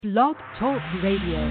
Blog Talk Radio.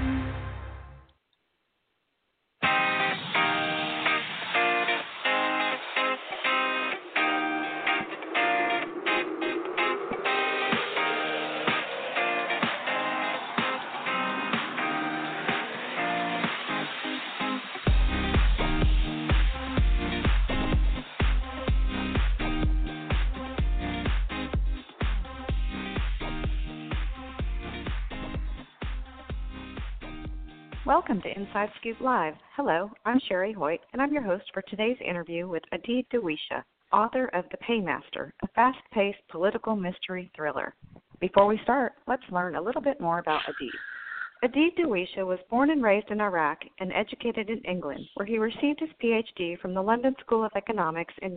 Welcome to Inside Scoop Live. Hello, I'm Sherry Hoyt, and I'm your host for today's interview with Adeed Dawisha, author of The Paymaster, a fast-paced political mystery thriller. Before we start, let's learn a little bit more about Adeed. Adeed Dawisha was born and raised in Iraq and educated in England, where he received his Ph.D. from the London School of Economics in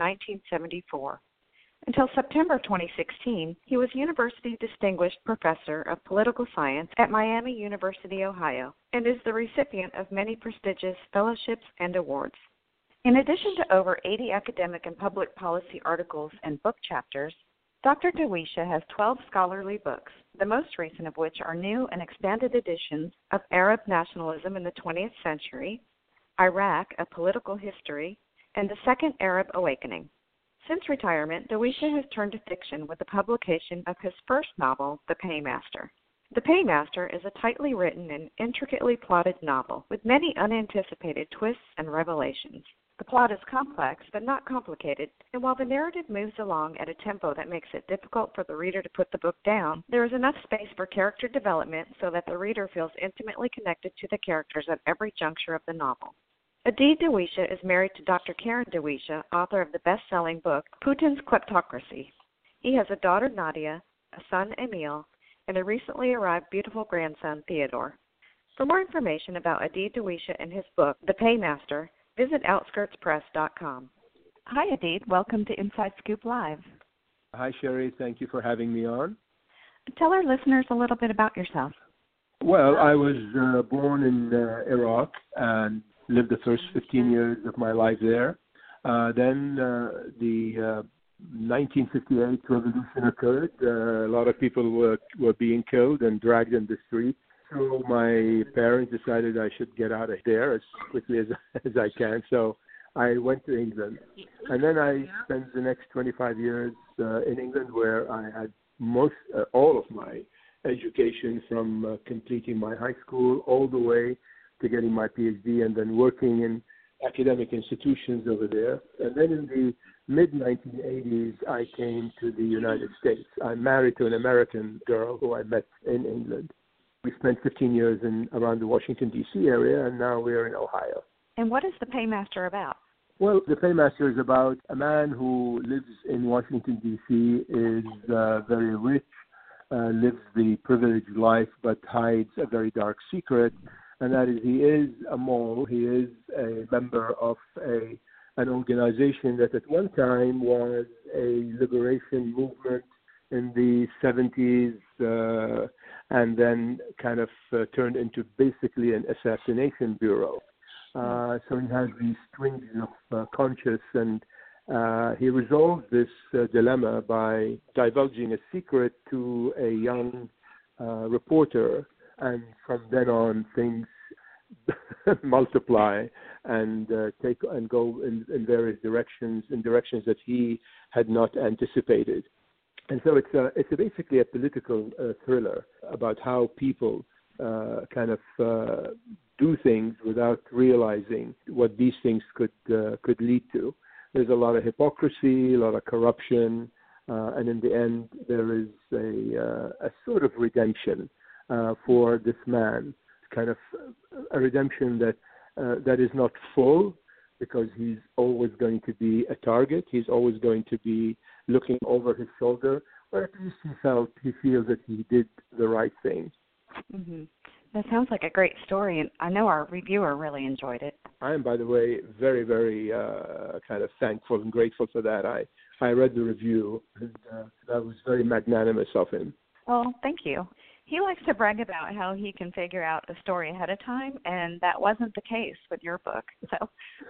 1974. Until September 2016, he was University Distinguished Professor of Political Science at Miami University, Ohio, and is the recipient of many prestigious fellowships and awards. In addition to over 80 academic and public policy articles and book chapters, Dr. Dawisha has 12 scholarly books, the most recent of which are new and expanded editions of Arab Nationalism in the 20th Century, Iraq, A Political History, and The Second Arab Awakening. Since retirement, Dawisha has turned to fiction with the publication of his first novel, The Paymaster. The Paymaster is a tightly written and intricately plotted novel with many unanticipated twists and revelations. The plot is complex but not complicated, and while the narrative moves along at a tempo that makes it difficult for the reader to put the book down, there is enough space for character development so that the reader feels intimately connected to the characters at every juncture of the novel. Adeed Dawisha is married to Dr. Karen Dawisha, author of the best-selling book, Putin's Kleptocracy. He has a daughter, Nadia, a son, Emil, and a recently arrived beautiful grandson, Theodore. For more information about Adeed Dawisha and his book, The Paymaster, visit OutskirtsPress.com. Hi, Adeed. Welcome to Inside Scoop Live. Hi, Sherry. Thank you for having me on. Tell our listeners a little bit about yourself. Well, I was born in Iraq and lived the first 15 years of my life there. Then the 1958 revolution occurred. A lot of people were being killed and dragged in the street. So my parents decided I should get out of there as quickly as I can. So I went to England. And then I spent the next 25 years in England, where I had all of my education, from completing my high school all the way to getting my PhD, and then working in academic institutions over there. And then in the mid-1980s, I came to the United States. I'm married to an American girl who I met in England. We spent 15 years around the Washington, D.C. area, and now we're in Ohio. And what is The Paymaster about? Well, The Paymaster is about a man who lives in Washington, D.C., is very rich, lives the privileged life, but hides a very dark secret. And that is, he is a mole. He is a member of an organization that at one time was a liberation movement in the 70s, and then kind of turned into basically an assassination bureau. So he has these strings of conscience, and he resolved this dilemma by divulging a secret to a young reporter. And from then on, things multiply and go in various directions, in directions that he had not anticipated. And so it's basically a political thriller about how people kind of do things without realizing what these things could lead to. There's a lot of hypocrisy, a lot of corruption, and in the end, there is a sort of redemption for this man, kind of a redemption that is not full, because he's always going to be a target. He's always going to be looking over his shoulder, or at least he feels that he did the right thing. Mm-hmm. That sounds like a great story, and I know our reviewer really enjoyed it. I am, by the way, very, very kind of thankful and grateful for that. I read the review, and that was very magnanimous of him. Well, thank you. He likes to brag about how he can figure out a story ahead of time, and that wasn't the case with your book. So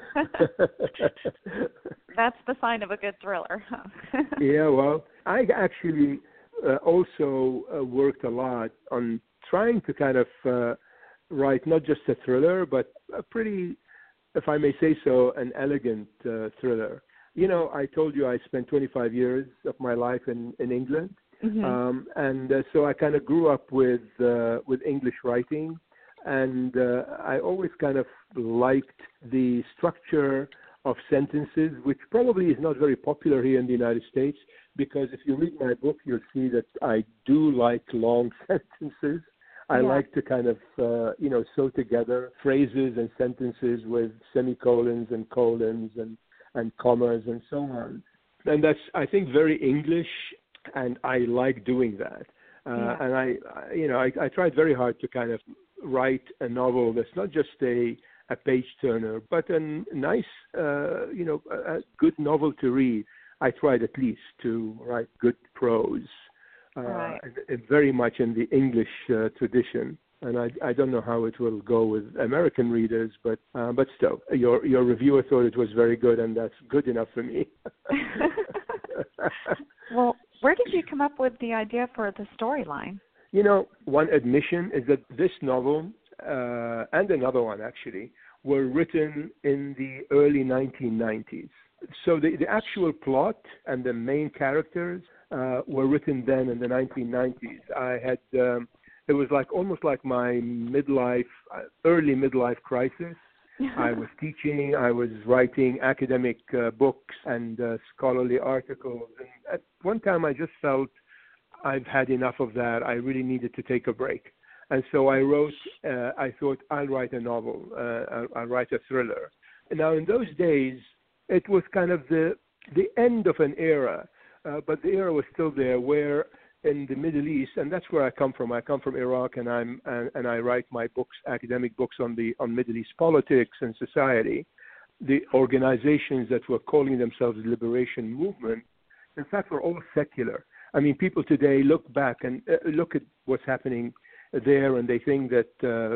that's the sign of a good thriller. Yeah, well, I actually also worked a lot on trying to kind of write not just a thriller, but a pretty, if I may say so, an elegant thriller. You know, I told you I spent 25 years of my life in England, and so I kind of grew up with English writing, and I always kind of liked the structure of sentences, which probably is not very popular here in the United States, because if you read my book, you'll see that I do like long sentences. I like to kind of, sew together phrases and sentences with semicolons and colons and commas and so on. And that's, I think, very English, and I like doing that. And I tried very hard to kind of write a novel that's not just a page turner, but a nice, a good novel to read. I tried at least to write good prose, and very much in the English tradition. And I don't know how it will go with American readers, but still, your reviewer thought it was very good, and that's good enough for me. Well, where did you come up with the idea for the storyline? You know, one admission is that this novel and another one actually were written in the early 1990s. So the actual plot and the main characters were written then in the 1990s. I had it was like almost like my early midlife crisis. I was teaching, I was writing academic books and scholarly articles. And at one time I just felt I've had enough of that. I really needed to take a break. And so I wrote, I thought I'll write a novel, I'll write a thriller. Now in those days, it was kind of the end of an era, but the era was still there where in the Middle East, and that's where I come from. I come from Iraq, and I write my books, academic books on Middle East politics and society. The organizations that were calling themselves the Liberation Movement, in fact, were all secular. I mean, people today look back and look at what's happening there, and they think that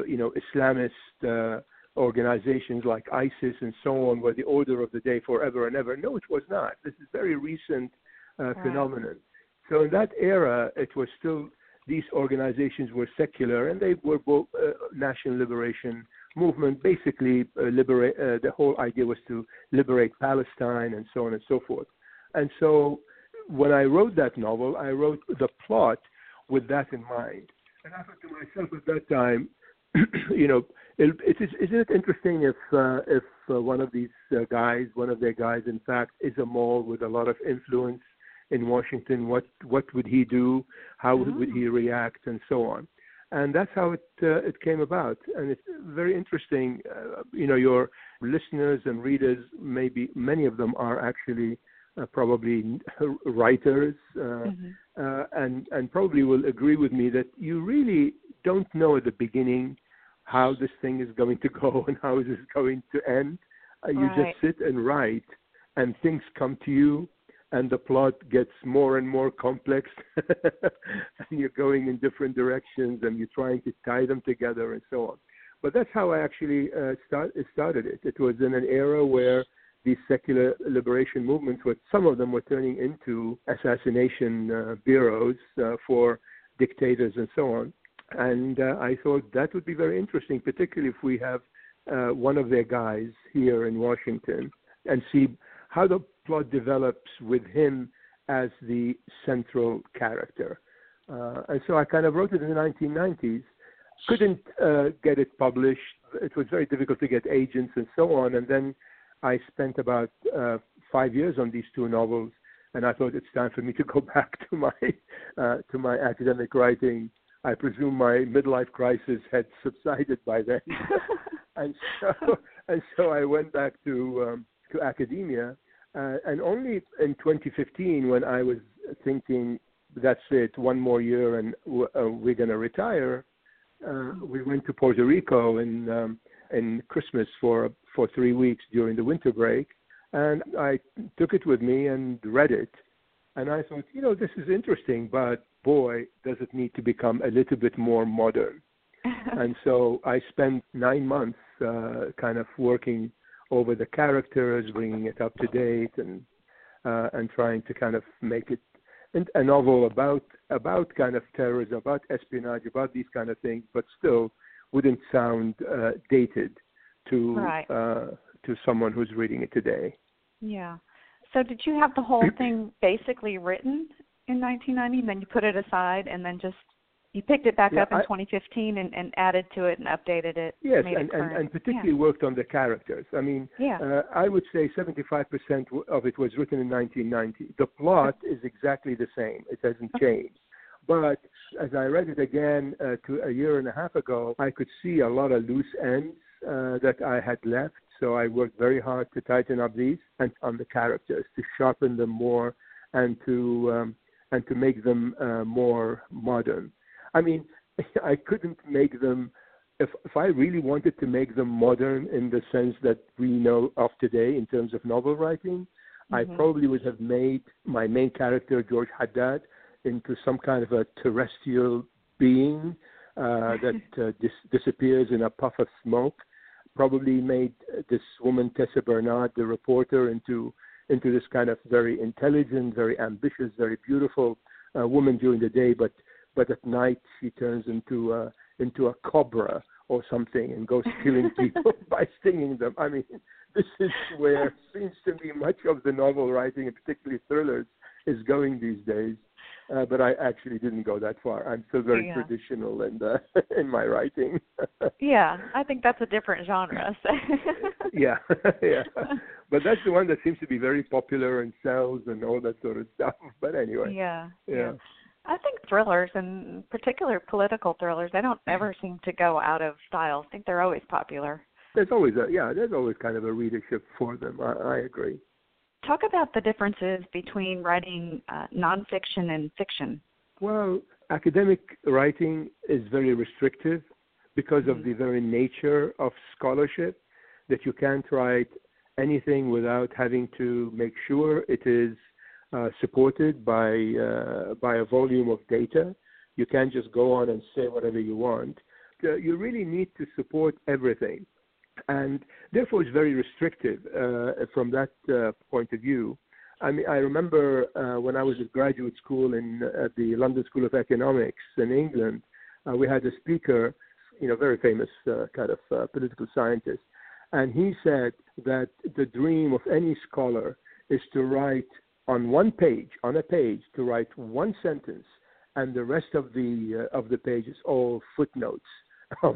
Islamist organizations like ISIS and so on were the order of the day forever and ever. No, it was not. This is very recent phenomenon. So in that era, it was still, these organizations were secular, and they were both national liberation movement. Basically, the whole idea was to liberate Palestine and so on and so forth. And so when I wrote that novel, I wrote the plot with that in mind. And I thought to myself at that time, isn't it interesting if one of these guys, one of their guys, in fact, is a mole with a lot of influence in Washington? What would he do? How would he react, and so on? And that's how it came about. And it's very interesting. Your listeners and readers, maybe many of them are actually probably writers, and probably will agree with me that you really don't know at the beginning how this thing is going to go and how it is going to end. You just sit and write, and things come to you, and the plot gets more and more complex, and you're going in different directions, and you're trying to tie them together and so on. But that's how I actually started it. It was in an era where these secular liberation movements, some of them were turning into assassination bureaus for dictators and so on. And I thought that would be very interesting, particularly if we have one of their guys here in Washington, and see how the plot develops with him as the central character. And so I kind of wrote it in the 1990s, couldn't get it published. It was very difficult to get agents and so on. And then I spent about 5 years on these two novels, and I thought it's time for me to go back to my academic writing. I presume my midlife crisis had subsided by then, and so I went back to academia, and only in 2015, when I was thinking that's it, one more year and we're going to retire, we went to Puerto Rico in Christmas for 3 weeks during the winter break, and I took it with me and read it, and I thought, this is interesting, but boy, does it need to become a little bit more modern. And so I spent 9 months kind of working over the characters, bringing it up to date, and trying to kind of make it a novel about kind of terrorism, about espionage, about these kind of things, but still wouldn't sound dated to someone who's reading it today. Yeah. So did you have the whole thing basically written in 1990, and then you put it aside, and then just you picked it back up in 2015 and added to it and updated it? Yes, and particularly worked on the characters. I mean, I would say 75% of it was written in 1990. The plot is exactly the same. It hasn't changed. But as I read it again to a year and a half ago, I could see a lot of loose ends that I had left. So I worked very hard to tighten up these and on the characters, to sharpen them more and to make them more modern. I mean, I couldn't make them, if I really wanted to make them modern in the sense that we know of today in terms of novel writing, I probably would have made my main character, George Haddad, into some kind of a terrestrial being that disappears in a puff of smoke. Probably made this woman, Tessa Bernard, the reporter, into this kind of very intelligent, very ambitious, very beautiful woman during the day, but at night she turns into a cobra or something and goes killing people by stinging them. I mean, this is where it seems to me much of the novel writing, and particularly thrillers, is going these days. But I actually didn't go that far. I'm still very traditional in my writing. I think that's a different genre. So. yeah. But that's the one that seems to be very popular and sells and all that sort of stuff. But anyway. Yeah. I think thrillers, and particular political thrillers, they don't ever seem to go out of style. I think they're always popular. There's always kind of a readership for them. I agree. Talk about the differences between writing nonfiction and fiction. Well, academic writing is very restrictive because of the very nature of scholarship, that you can't write anything without having to make sure it is supported by a volume of data. You can't just go on and say whatever you want. You really need to support everything. And therefore, it's very restrictive from that point of view. I mean, I remember when I was at graduate school at the London School of Economics in England, we had a speaker, very famous kind of political scientist, and he said that the dream of any scholar is to write on a page, to write one sentence, and the rest of the page is all footnotes of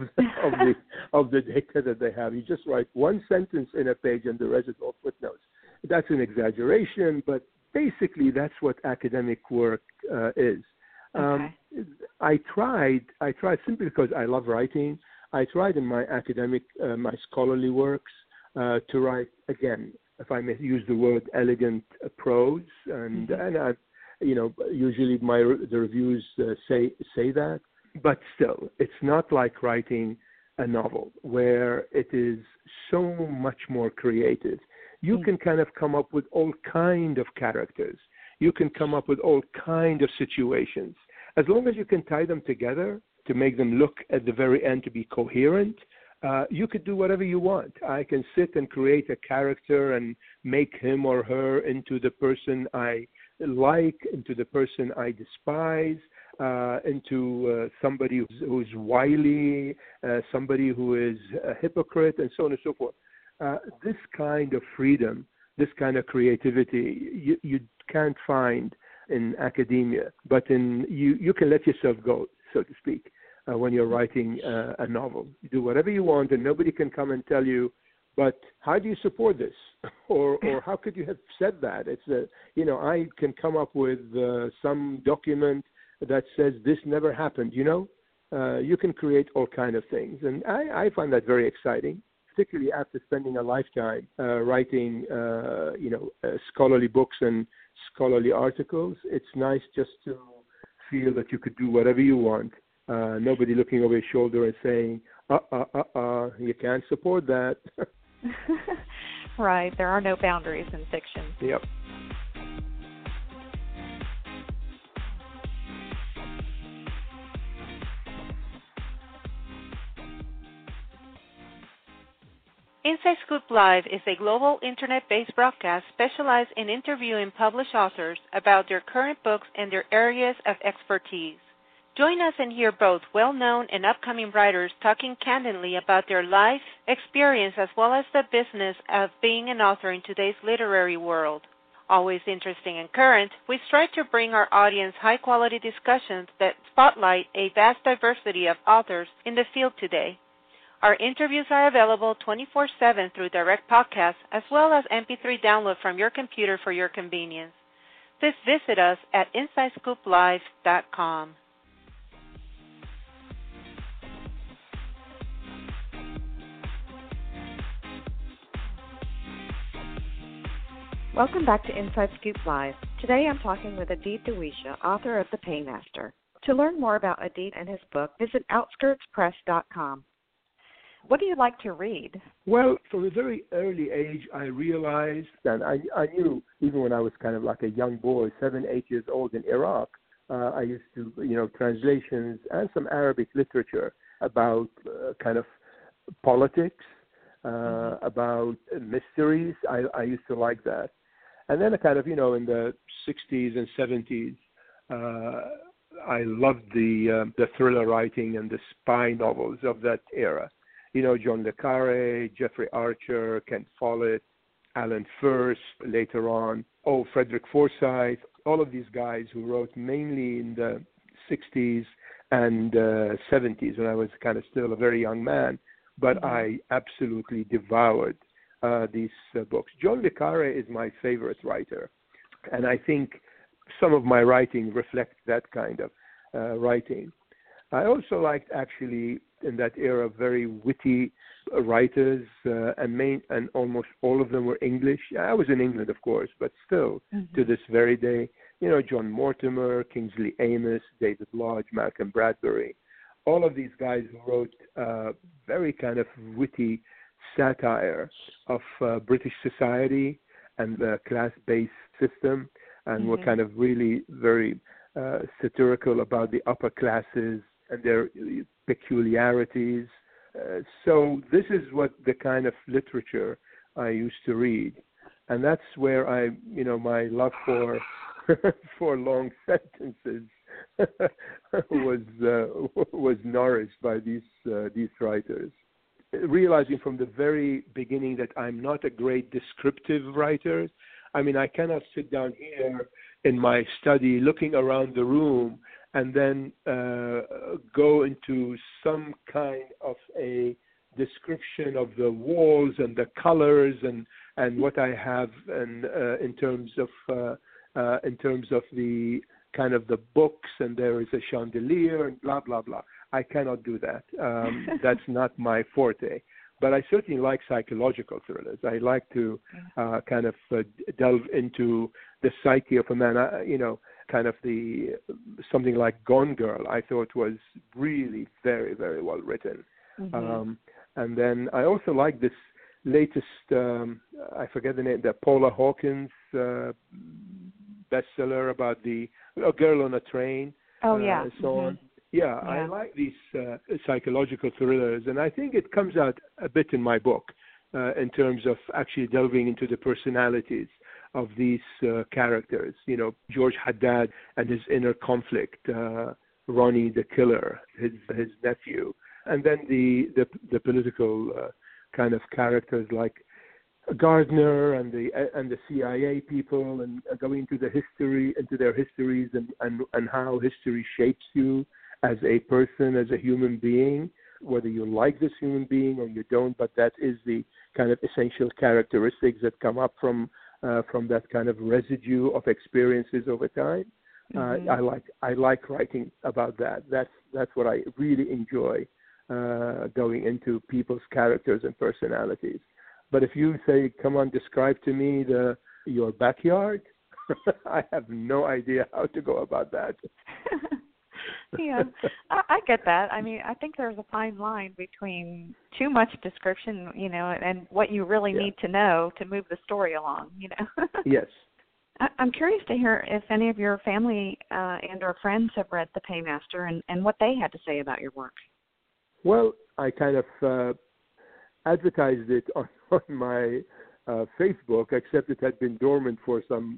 the data that they have. You just write one sentence in a page and the rest is all footnotes. That's an exaggeration, but basically that's what academic work is. Okay. I tried simply because I love writing. I tried in my academic, my scholarly works to write, again, if I may use the word, elegant prose, and I, usually the reviews say that. But still, it's not like writing a novel where it is so much more creative. You can kind of come up with all kind of characters. You can come up with all kind of situations. As long as you can tie them together to make them look at the very end to be coherent, you could do whatever you want. I can sit and create a character and make him or her into the person I like, into the person I despise, into somebody who's wily, somebody who is a hypocrite, and so on and so forth. This kind of freedom, this kind of creativity, you can't find in academia, but you can let yourself go, so to speak, when you're writing a novel. You do whatever you want, and nobody can come and tell you, but how do you support this? or how could you have said that? It's I can come up with some document that says this never happened, you can create all kind of things. And I find that very exciting, particularly after spending a lifetime writing, scholarly books and scholarly articles. It's nice just to feel that you could do whatever you want. Nobody looking over your shoulder and saying, you can't support that. Right. There are no boundaries in fiction. Yep. Inside Scoop Live is a global internet-based broadcast specialized in interviewing published authors about their current books and their areas of expertise. Join us and hear both well-known and upcoming writers talking candidly about their life, experience, as well as the business of being an author in today's literary world. Always interesting and current, we strive to bring our audience high-quality discussions that spotlight a vast diversity of authors in the field today. Our interviews are available 24/7 through direct podcasts as well as MP3 download from your computer for your convenience. Please visit us at InsideScoopLive.com. Welcome back to Inside Scoop Live. Today I'm talking with Adit Dawisha, author of The Paymaster. To learn more about Adit and his book, visit OutskirtsPress.com. What do you like to read? Well, from a very early age, I realized, and I knew even when I was kind of like a young boy, 7, 8 years old in Iraq, I used to, translations and some Arabic literature about kind of politics, about mysteries. I used to like that. And then kind of, in the 60s and 70s, I loved the thriller writing and the spy novels of that era. John le Carré, Jeffrey Archer, Ken Follett, Alan Furst later on, Frederick Forsyth, all of these guys who wrote mainly in the 60s and 70s when I was kind of still a very young man, but I absolutely devoured these books. John le Carré is my favorite writer, and I think some of my writing reflects that kind of writing. I also liked actually in that era very witty writers, and almost all of them were English. I was in England, of course, but still to this very day, John Mortimer, Kingsley Amis, David Lodge, Malcolm Bradbury, all of these guys who wrote very kind of witty satire of British society and the class-based system, and were kind of really very satirical about the upper classes and their peculiarities. So this is what the kind of literature I used to read. And that's where my love for for long sentences was nourished by these writers. Realizing from the very beginning that I'm not a great descriptive writer. I mean, I cannot sit down here in my study looking around the room and then go into some kind of a description of the walls and the colors and what I have and in terms of the kind of the books, and there is a chandelier and blah blah blah. I cannot do that. That's not my forte. But I certainly like psychological thrillers. I like to kind of delve into the psyche of a man. Kind of something like Gone Girl, I thought was really very, very well written. And then I also like this latest, I forget the name, the Paula Hawkins bestseller about a girl on a train. And so on. Yeah, I like these psychological thrillers, and I think it comes out a bit in my book in terms of actually delving into the personalities of these characters. George Haddad and his inner conflict, Ronnie the Killer, his nephew, and then the political kind of characters like Gardner and the CIA people, and going into their histories and how history shapes you as a person, as a human being, whether you like this human being or you don't, but that is the kind of essential characteristics that come up from that kind of residue of experiences over time. I like writing about that. That's what I really enjoy, going into people's characters and personalities. But if you say, come on, describe to me your backyard, I have no idea how to go about that. Yeah, I get that. I mean, I think there's a fine line between too much description, and what you really need to know to move the story along, Yes. I'm curious to hear if any of your family and or friends have read The Paymaster and what they had to say about your work. Well, I kind of advertised it on my Facebook, except it had been dormant for some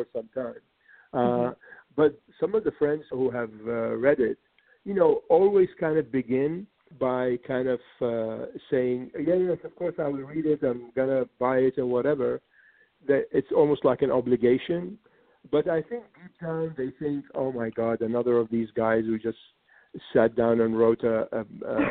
time. But some of the friends who have read it, always kind of begin by kind of saying, yes, of course I will read it, I'm going to buy it or whatever. That it's almost like an obligation. But I think deep down they think, oh my God, another of these guys who just sat down and wrote a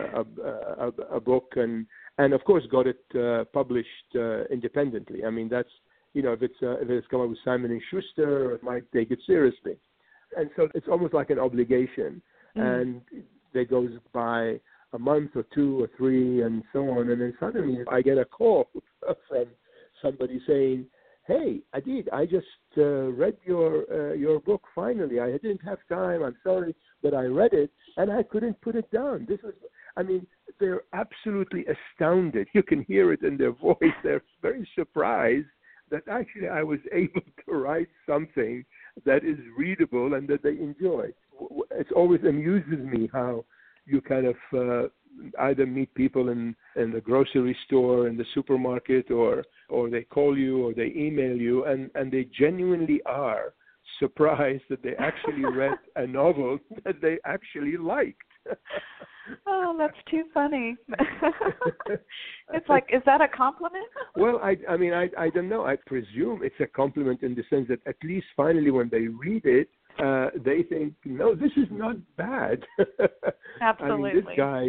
book and of course got it published independently. I mean, that's, if it's come up with Simon and Schuster, it might take it seriously. And so it's almost like an obligation. And that goes by a month or 2 or 3 and so on. And then suddenly I get a call from somebody saying, hey, Adid, I just read your book finally. I didn't have time. I'm sorry, but I read it and I couldn't put it down. They're absolutely astounded. You can hear it in their voice. They're very surprised that actually I was able to write something that is readable and that they enjoy. It always amuses me how you kind of either meet people in the grocery store, in the supermarket, or they call you or they email you, and they genuinely are surprised that they actually read a novel that they actually liked. Oh, that's too funny. It's like, is that a compliment? Well, I don't know. I presume it's a compliment in the sense that at least finally when they read it, they think, no, this is not bad. Absolutely. This guy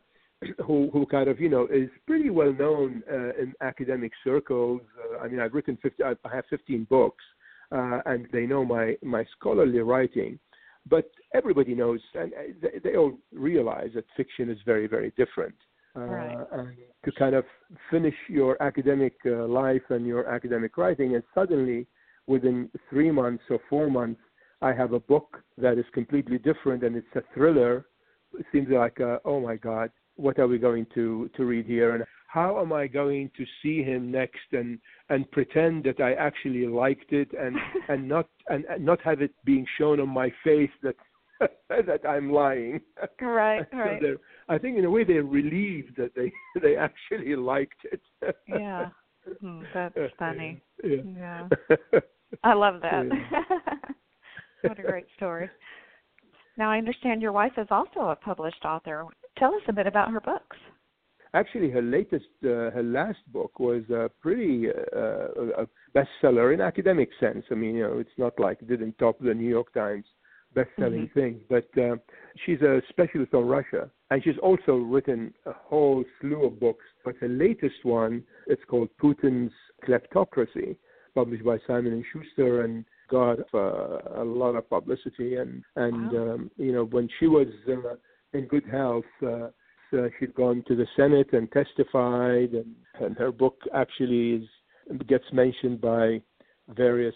who kind of, is pretty well known in academic circles. I've written I have 15 books, and they know my scholarly writing. But everybody knows, and they all realize that fiction is very, very different. Right. And to kind of finish your academic life and your academic writing, and suddenly within 3 months or 4 months, I have a book that is completely different, and it's a thriller. It seems like, oh my God, what are we going to read here? And how am I going to see him next and pretend that I actually liked it and not have it being shown on my face that that I'm lying. Right. So I think in a way they're relieved that they actually liked it. Yeah. That's funny. Yeah. I love that. Yeah. What a great story. Now, I understand your wife is also a published author. Tell us a bit about her books. Actually, her last book was a pretty a bestseller in academic sense. It's not like it didn't top the New York Times best-selling thing, but she's a specialist on Russia, and she's also written a whole slew of books. But her latest one, it's called Putin's Kleptocracy, published by Simon & Schuster, and got a lot of publicity. And Wow. When she was in good health, she'd gone to the Senate and testified, and her book actually gets mentioned by various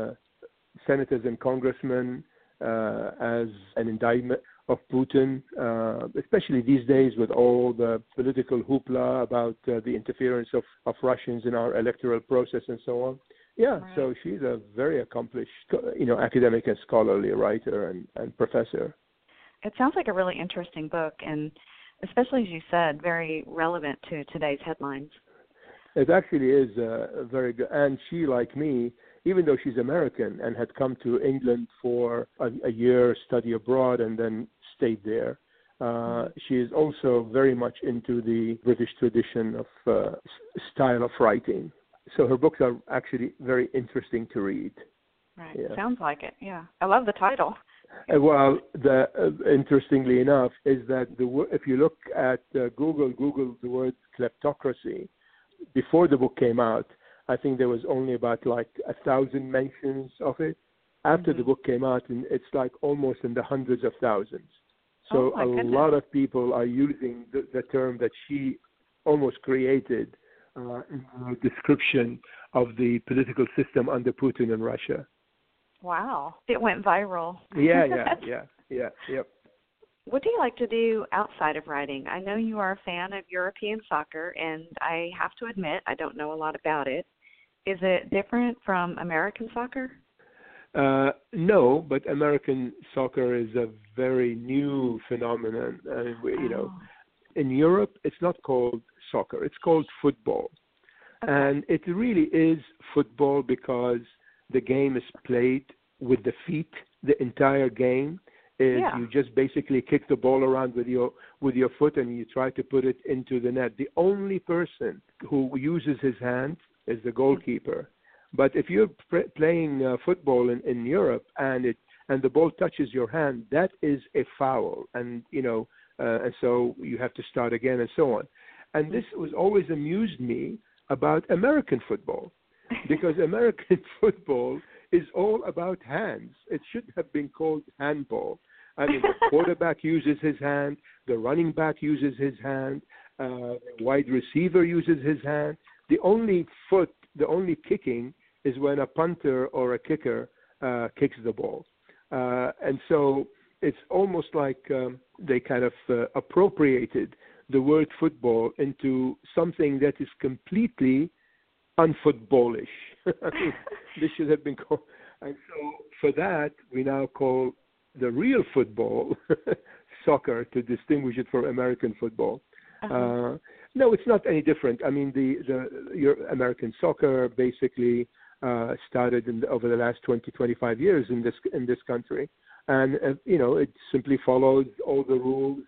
senators and congressmen as an indictment of Putin, especially these days with all the political hoopla about the interference of Russians in our electoral process and so on. Yeah, Right. So she's a very accomplished, academic and scholarly writer and professor. It sounds like a really interesting book, and especially, as you said, very relevant to today's headlines. It actually is very good. And she, like me, even though she's American and had come to England for a year study abroad and then stayed there, she is also very much into the British tradition of style of writing. So her books are actually very interesting to read. Right. Yeah. Sounds like it. Yeah. I love the title. Well, interestingly enough, is that if you look at Google the word kleptocracy, before the book came out, I think there was only about 1,000 mentions of it. After the book came out, and it's almost in the hundreds of thousands. So a lot of people are using the term that she almost created in the description of the political system under Putin in Russia. Wow. It went viral. Yeah. Yep. What do you like to do outside of writing? I know you are a fan of European soccer, and I have to admit I don't know a lot about it. Is it different from American soccer? No, but American soccer is a very new phenomenon. in Europe, it's not called soccer. It's called football. Okay. And it really is football because the game is played with the feet. The entire game is you just basically kick the ball around with your foot and you try to put it into the net. The only person who uses his hand is the goalkeeper. But if you're playing football in Europe and the ball touches your hand, that is a foul, and and so you have to start again and so on. And this was always amused me about American football, because American football is all about hands. It should have been called handball. I mean, the quarterback uses his hand, the running back uses his hand, the wide receiver uses his hand. The only kicking is when a punter or a kicker kicks the ball. And so it's almost like they kind of appropriated the word football into something that is completely unfootballish. I mean, this should have been called. And so for that, we now call the real football soccer to distinguish it from American football. No, it's not any different. I mean, your American soccer basically started over the last 20, 25 years in this country, and it simply follows all the rules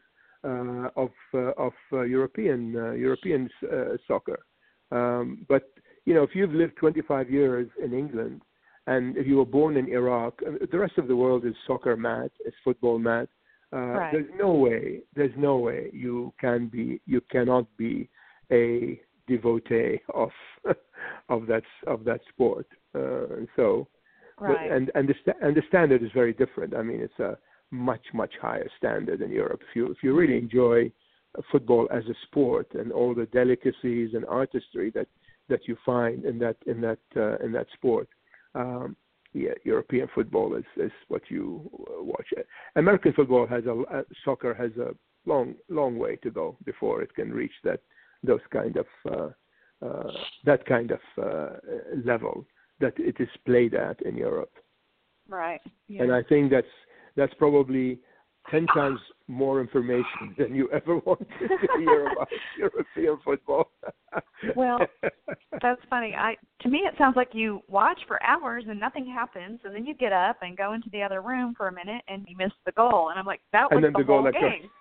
of European soccer. But if you've lived 25 years in England, and if you were born in Iraq, the rest of the world is soccer mad, is football mad. Right. There's no way you cannot be a devotee of that sport. And so, right. and the standard is very different. I mean, it's a much higher standard in Europe. If you really enjoy football as a sport and all the delicacies and artistry that you find in that sport. European football is what you watch. American football soccer has a long way to go before it can reach that kind of level that it is played at in Europe. Right. Yeah. And I think that's probably 10 times more information than you ever wanted to hear about European football. Well, that's funny. To me, it sounds like you watch for hours and nothing happens, and then you get up and go into the other room for a minute, and you miss the goal. And I'm like, that was the whole game.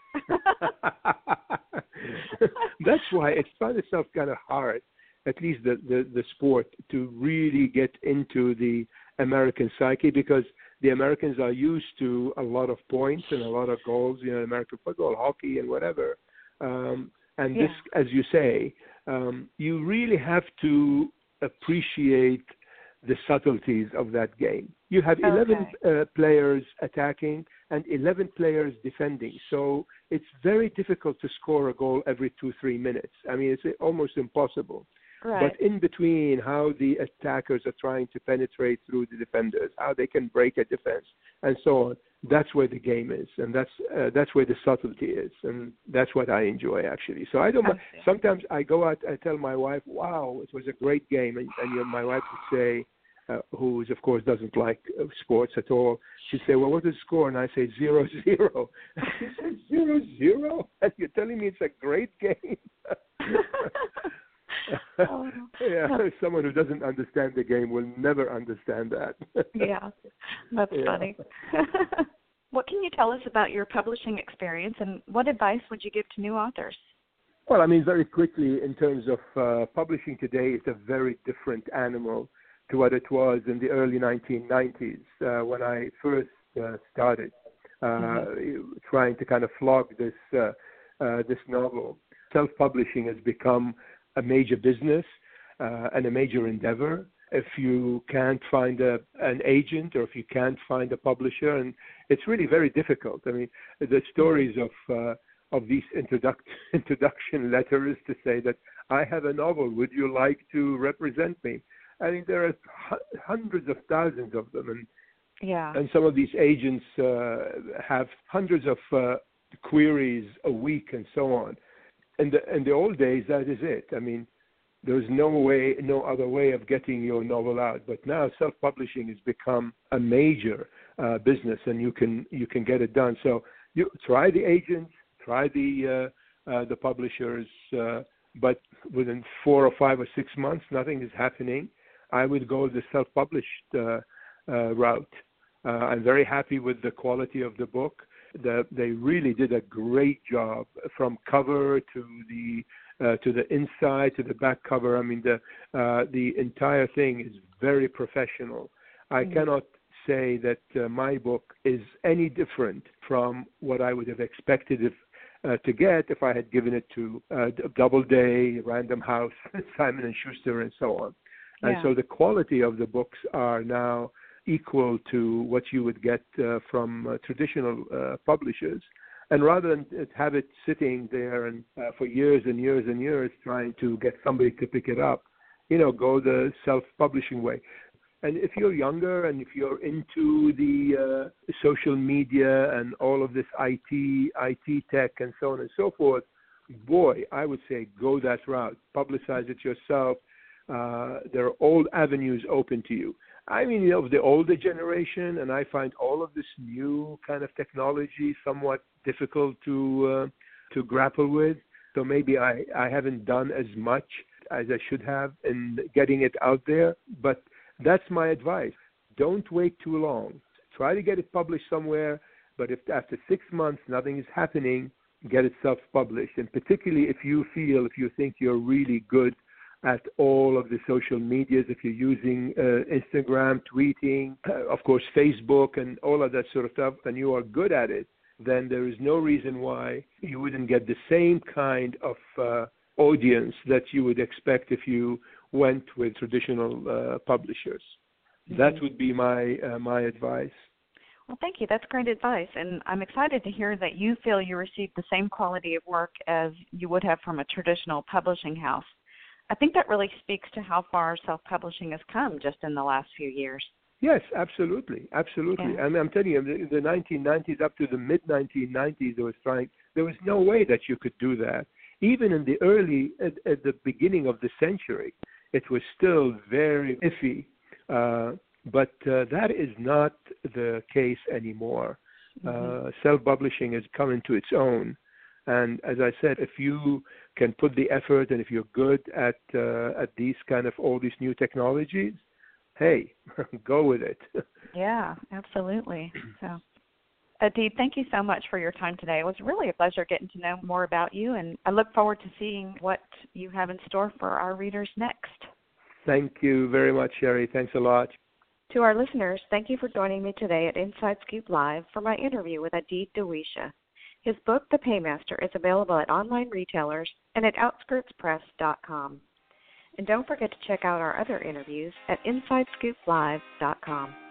That's why it's found itself kind of hard, at least the sport, to really get into the American psyche, because the Americans are used to a lot of points and a lot of goals, American football, hockey, and whatever. This, as you say, you really have to appreciate the subtleties of that game. You have 11 players attacking and 11 players defending. So it's very difficult to score a goal every 2-3 minutes. I mean, it's almost impossible. Right. But in between, how the attackers are trying to penetrate through the defenders, how they can break a defense, and so on, that's where the game is, and that's where the subtlety is, and that's what I enjoy, actually. So I don't. Sometimes I go out, I tell my wife, "Wow, it was a great game," and my wife would say, who of course doesn't like sports at all, she'd say, "Well, what is the score?" And I say 0-0. And she says 0-0, and you're telling me it's a great game? Someone who doesn't understand the game will never understand that. Yeah, that's funny. What can you tell us about your publishing experience, and what advice would you give to new authors? Well, I mean, very quickly, in terms of publishing today, it's a very different animal to what it was in the early 1990s when I first started trying to kind of flog this novel. Self-publishing has become a major business and a major endeavor. If you can't find an agent, or if you can't find a publisher, and it's really very difficult. I mean, the stories of these introduction letters to say that I have a novel, would you like to represent me? I mean, there are hundreds of thousands of them, and some of these agents have hundreds of queries a week and so on. In the old days, that is it. I mean, there's no other way of getting your novel out. But now, self-publishing has become a major business, and you can get it done. So you try the agents, try the the publishers, but within 4 or 5 or 6 months, nothing is happening, I would go the self-published route. I'm very happy with the quality of the book. They really did a great job from cover to the inside to the back cover. I mean, the entire thing is very professional. I cannot say that my book is any different from what I would have expected to get if I had given it to Doubleday, Random House, Simon & Schuster, and so on. Yeah. And so the quality of the books are now equal to what you would get from traditional publishers. And rather than have it sitting there and for years and years and years trying to get somebody to pick it up, go the self-publishing way. And if you're younger and if you're into the social media and all of this IT tech and so on and so forth, boy, I would say go that route. Publicize it yourself. There are all avenues open to you. I mean, of the older generation, and I find all of this new kind of technology somewhat difficult to grapple with. So maybe I haven't done as much as I should have in getting it out there. But that's my advice. Don't wait too long. Try to get it published somewhere. But if after 6 months nothing is happening, get it self-published. And particularly if you think you're really good at all of the social medias, if you're using Instagram, tweeting, of course, Facebook, and all of that sort of stuff, and you are good at it, then there is no reason why you wouldn't get the same kind of audience that you would expect if you went with traditional publishers. Mm-hmm. That would be my advice. Well, thank you. That's great advice. And I'm excited to hear that you feel you received the same quality of work as you would have from a traditional publishing house. I think that really speaks to how far self-publishing has come just in the last few years. Yes, absolutely. Yeah. I mean, I'm telling you, the 1990s up to the mid-1990s, there was no way that you could do that. Even in the at the beginning of the century, it was still very iffy. But that is not the case anymore. Mm-hmm. Self-publishing has come into its own. And as I said, if you can put the effort and if you're good at these kind of all these new technologies, hey, go with it. Yeah, absolutely. So, Adib, thank you so much for your time today. It was really a pleasure getting to know more about you, and I look forward to seeing what you have in store for our readers next. Thank you very much, Sherry. Thanks a lot. To our listeners, thank you for joining me today at Inside Scoop Live for my interview with Adib Dawisha. His book, The Paymaster, is available at online retailers and at outskirtspress.com. And don't forget to check out our other interviews at InsideScoopLive.com.